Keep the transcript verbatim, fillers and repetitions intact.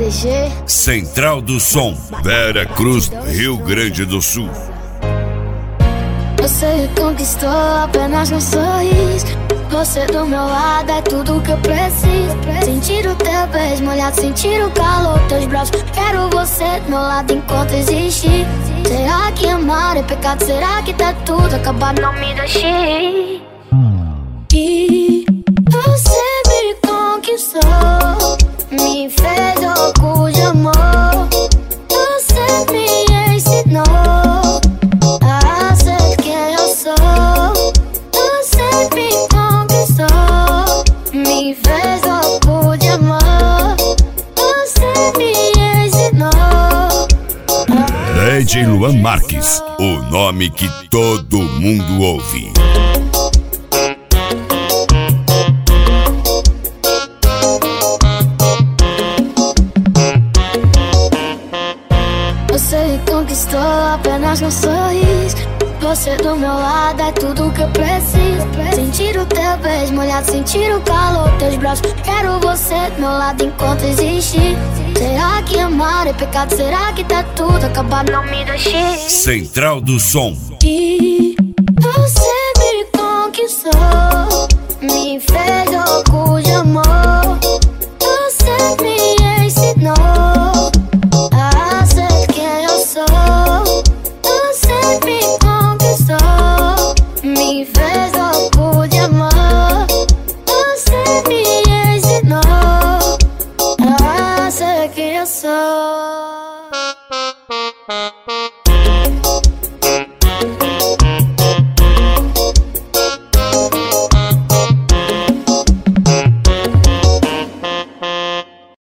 D G. Central do Som, Vera Cruz, Rio Grande do Sul. Você me conquistou apenas com um sorriso. Você do meu lado é tudo que eu preciso. Sentir o teu beijo molhado, sentir o calor dos teus braços. Quero você do meu lado enquanto existir. Será que amar é pecado? Será que tá tudo acabado? Não me deixe. E você me conquistou, me fez louco de amor. Você me ensinou a ser quem eu sou. Você me conquistou, me fez louco de amor. Você me ensinou. D J Luan Marques, o nome que todo mundo ouve. Você me conquistou apenas com um sorriso. Você do meu lado é tudo que eu preciso. Sentir o teu beijo molhado, sentir o calor dos teus braços. Quero você do meu lado enquanto existir. Será que amar é pecado? Será que tá tudo acabado? Não me deixe. Central do Som. E você me conquistou, me fez louco de amor. Você me ensinou a ser quem eu sou. Você me conquistou, me fez louco de amor.